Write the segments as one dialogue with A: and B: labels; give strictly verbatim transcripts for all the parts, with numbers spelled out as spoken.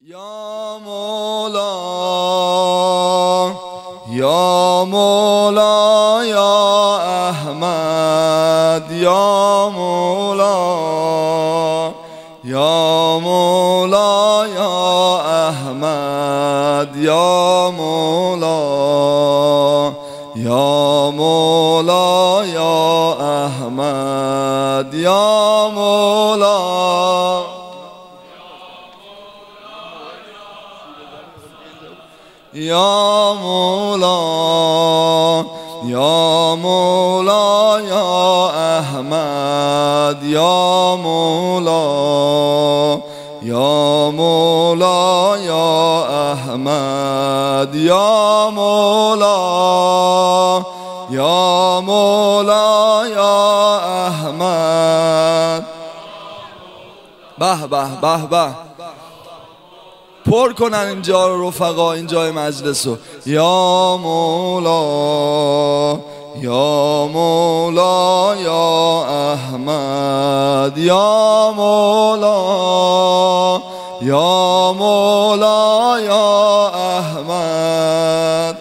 A: یا مولا یا مولا یا احمد یا مولا یا مولا یا احمد یا مولا یا مولا یا احمد یا مولا یا مولا یا مولا یا احمد یا مولا یا مولا یا احمد یا مولا یا مولا یا احمد. به به به به پر کنن اینجا رو رفقا، اینجای مجلس رو. یا مولا یا مولا یا احمد یا مولا یا مولا یا احمد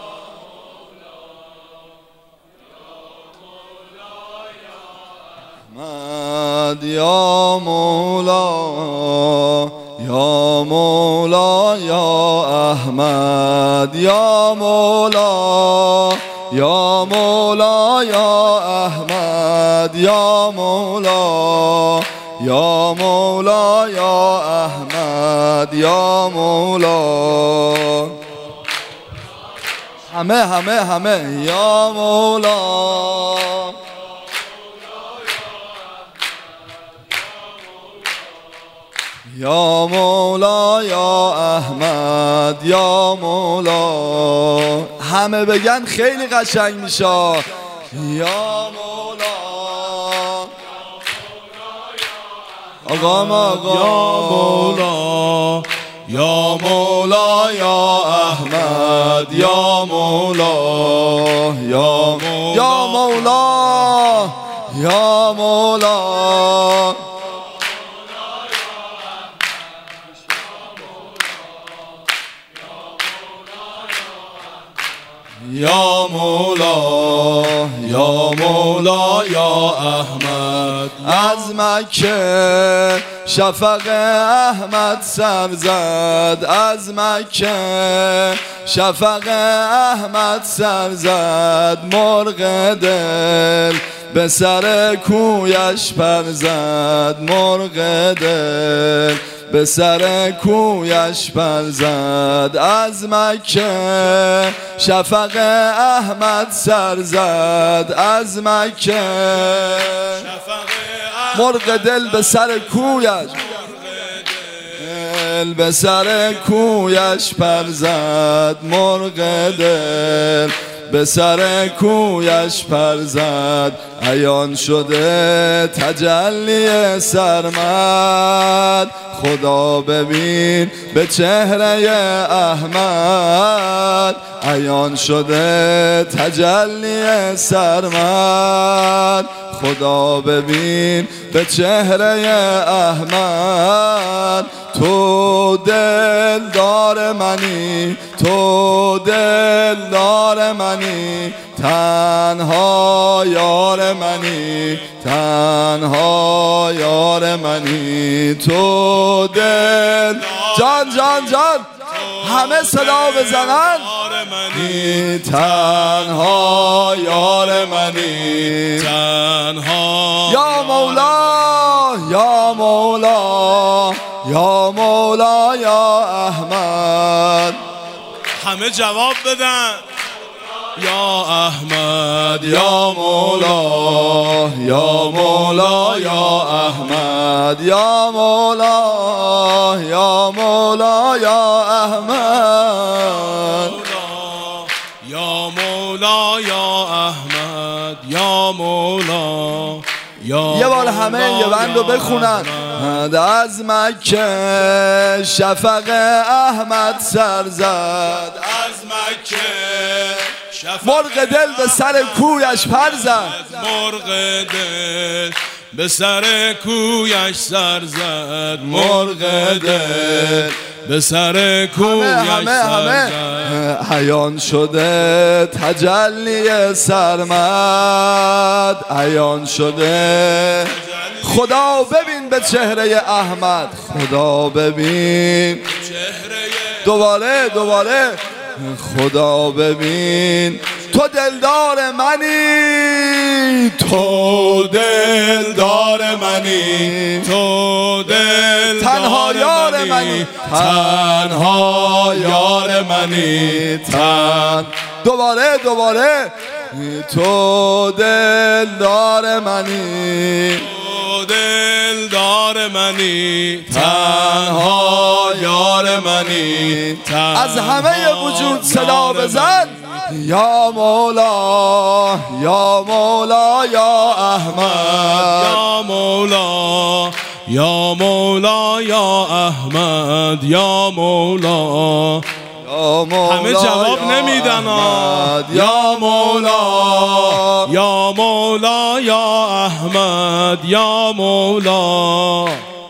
A: احمد یا مولا یا مولا یا احمد یا مولا یا مولا یا احمد یا مولا یا مولا یا احمد یا مولا. همه همه همه یا مولا یا مولا یا احمد یا مولا. همه بگن خیلی قشنگ میشه. یا مولا آقا ما آقا
B: یا مولا یا مولا یا احمد یا مولا یا
A: یا مولا یا مولا
B: یا مولا یا مولا یا احمد.
A: از مکه شفق احمد سر زد، از مکه شفق احمد سر زد. مرغ دل به سر کویش پر زد، مرغ دل به سر کویش پر زد. از مکه شفق احمد سر زد، از مکه مرغ دل به سر کویش دل به سر کویش پر زد. مرغ دل به سر کویش پر زد. عیان شده تجلی سرمد، خدا ببین به چهره احمد. عیان شده تجلی سرمد، خدا ببین به چهره احمد. تو دلدار منی، تو دلدار منی، تنها یار منی، تنها یار منی. تو دل جان جان جان همه صدا بزنن. تنها یار منی،
B: تنها
A: یا مولا یا مولا یا مولا یا احمد.
B: همه جواب بدن. یا احمد یا مولا
A: یا مولا یا احمد یا مولا یا مولا یا احمد
B: یا مولا یا احمد یا مولا.
A: یه بار همه یه بند رو بخونن. از مکه شفق احمد سر زد،
B: از مکه
A: مرغ دل به سر کویش پر زد.
B: مرغ دل به سر کویش سر زد مرغ دل، به سر کویش سر زد.
A: عیان شده تجلی سرمد، عیان شده خدا ببین به چهره احمد، خدا ببین دوباره دوباره خدا ببین. تو دلدار منی،
B: تو دلدار منی، تو دلدار
A: تنها یار منی،
B: تنها یار منی، تن
A: دوباره دوباره تو دلدار منی،
B: تو دلدار منی، تنها یار منی.
A: از همه وجود صدا بزن یا مولا یا مولا یا احمد،
B: یا مولا یا مولا یا احمد، یا مولا.
A: یا مولا
B: همه جواب نمیدن یا مولا یا مولا یا احمد، یا مولا.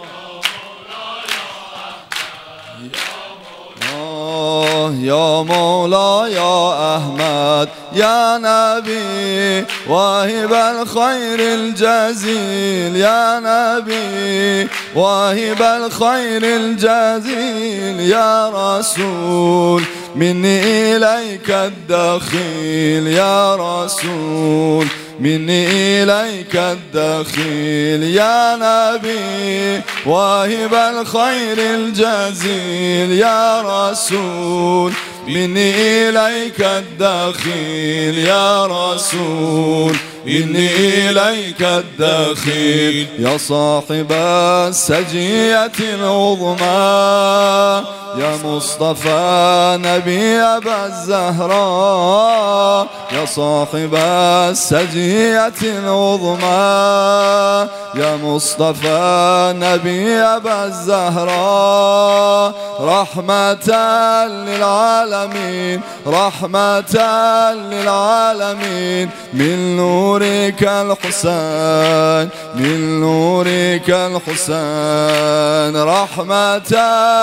A: یا مولا یا احمد یا نبی واهب الخیر الجزیل، یا نبی واهب الخیر الجزیل، یا رسول منی الیک الدخیل، یا رسول منی الیک الدخیل، یا نبی واهب الخیر الجزیل، یا رسول منی الیک الدخیل، یا رسول منی الیک الدخیل. یا صاحب السجیة العظمى یا مصطفى نبی ابا الزهراء، یا صاحب السجیة العظمى یا مصطفى نبی ابا الزهراء، رحمة للعالمين رحمة للعالمين، من نورك الحسين من نورك الحسين، رحمة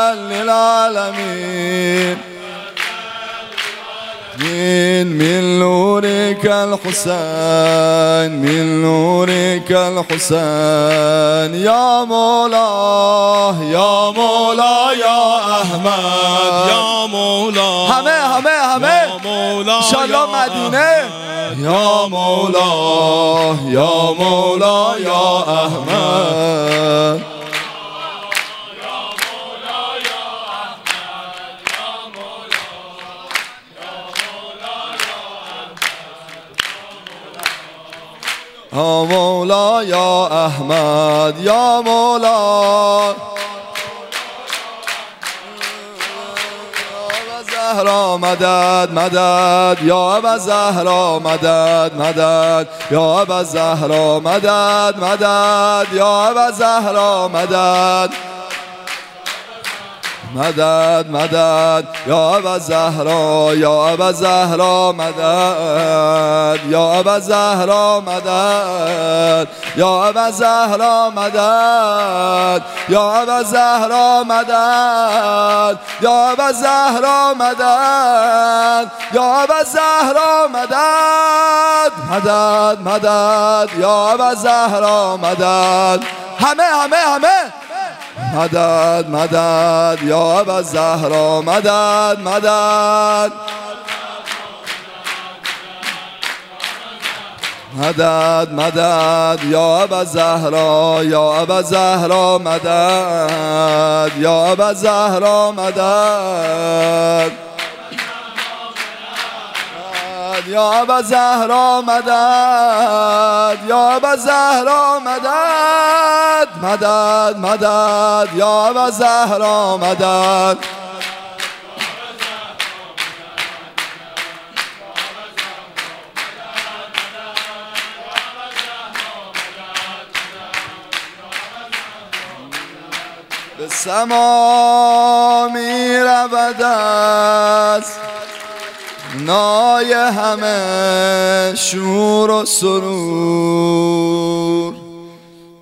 A: للعالمين من من نورك الحسين من نورك الحسين. يا مولا يا مولا يا احمد،
B: یا مولا
A: همه همه همه
B: مولا
A: انشالله مدینه. یا مولا یا مولا یا احمد، یا مولا یا احمد، یا مولا زهرا مدد مدد، یا ابا زهرا مدد مدد، یا ابا زهرا مدد مدد، یا ابا زهرا مدد مدد مدد، یا ابا زهرا یا ابا زهرا مدد، یا ابا زهرا مدد، یا ابا زهرا مدد، یا ابا زهرا مدد، یا ابا زهرا مدد، یا ابا زهرا مدد مدد مدد، یا ابا زهرا مدد. همه همه همه مدد مدد، یا ابا زهرا مدد مدد مدد مدد، یا ابا زهرا یا ابا زهرا مدد، یا ابا زهرا مدد، یا ابا زهرا مدد، یا ابا زهرا مدد مدد مدد، یا ابا زهرا مدد. به سما می رود از نای همه شور و سرور،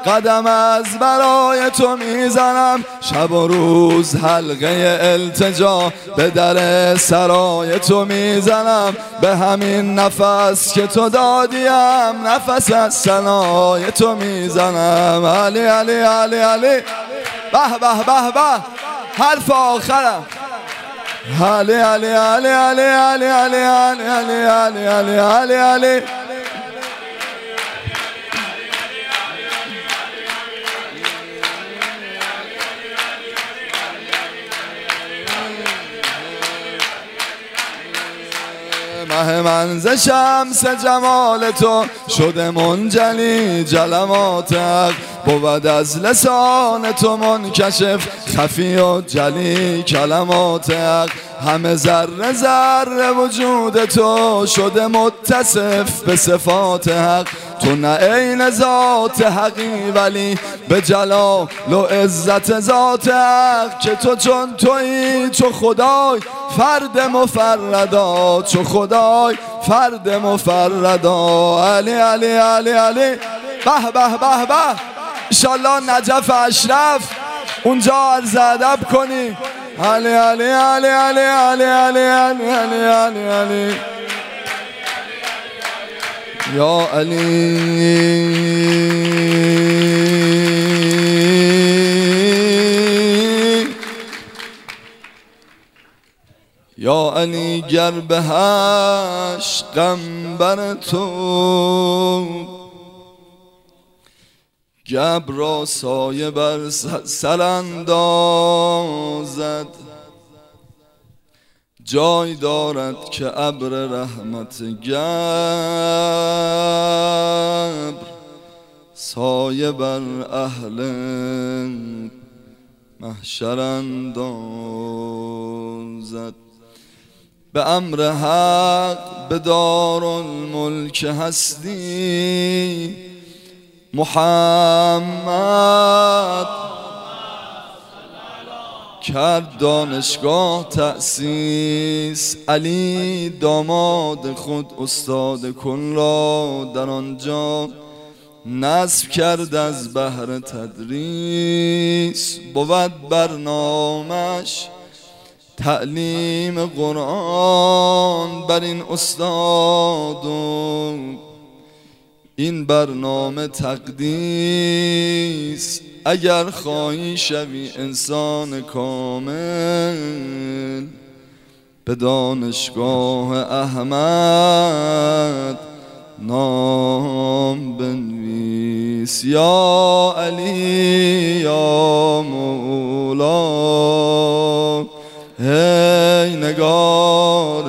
A: قدم از برای تو میزنم، شب و روز حلقه التجا به در سرای تو میزنم، به همین نفس که تو دادیم نفس از ثنای تو میزنم. علی علی علی علی به به به به حرف آخرم. علی علی علی علی علی علی علی علی علی علی علی علی مه من ز شمس جمال تو شده منجلی جلمات حق، بود از لسان تو منکشف خفی و جلی کلمات حق، همه ذره ذره وجود تو شده متصف به صفات حق، تو نه عین ذات حقی ولی به جلال و عزت ذات حق، که تو چون تویی چو خدای فرد مفردا، چو خدای فرد مفردا. علی علی علی علی به به به به انشالله نجف اشرف اونجا عرض ادب کنی. علی علی علی علی علی علی علی علی علی علی یا علی یا علی گر به عشقم بر تو گبر را سایه بر سر اندازد، جای دارد که ابر رحمت گبر سایه بر اهل محشر اندازد. به امر حق به دارالملک هستی محمد کرد دانشگاه تأسیس، علی داماد خود استاد کن را در آنجا نصب کرد از بهر تدریس، بود برنامش تعلیم قرآن بر این استاد، این برنامه تقدیس، اگر خواهی شوی انسان کامل به دانشگاه احمد نام بنویس. یا علی یا مولا ای نگار